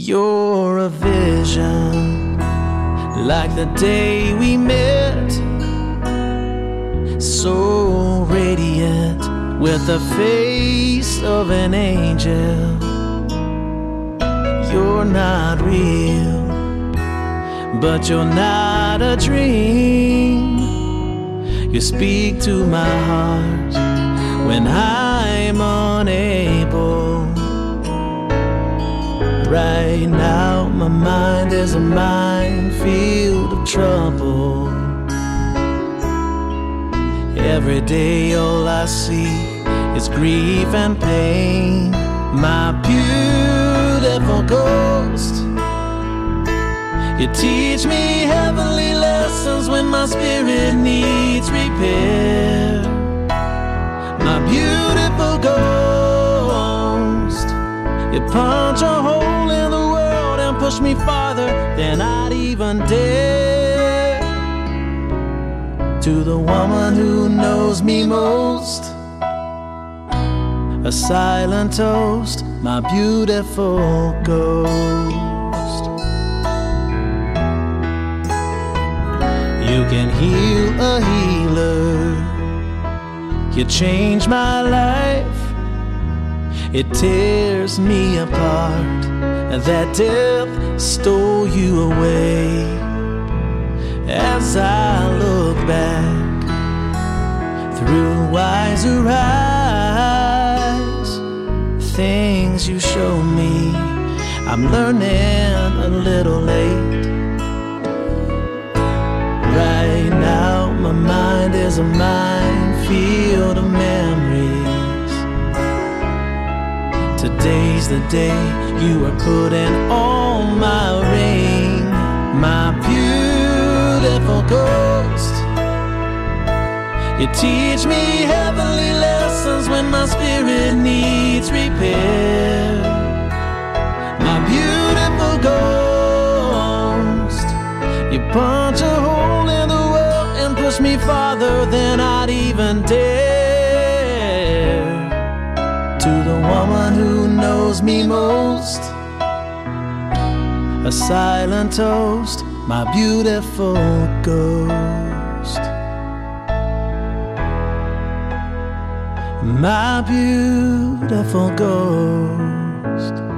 You're a vision, like the day we met, so radiant with the face of an angel. You're not real, but you're not a dream. You speak to my heart when I'm unable. Right now my mind is a minefield of trouble. Every day all I see is grief and pain. My beautiful ghost, you teach me heavenly lessons when my spirit needs repair. My beautiful ghost, you punch a hole in the world and push me farther than I'd even dare. To the woman who knows me most, a silent toast, my beautiful ghost. You can heal a healer, you change my life. It tears me apart, that death stole you away. As I look back through wiser eyes, things you show me, I'm learning a little late. Right now my mind is a minefield of memories. Today's the day you are putting on my ring. My beautiful ghost, you teach me heavenly lessons when my spirit needs repair. My beautiful ghost, you punch a hole in the world and push me farther than I'd even dare. To the woman who knows me most, a silent toast, my beautiful ghost. My beautiful ghost.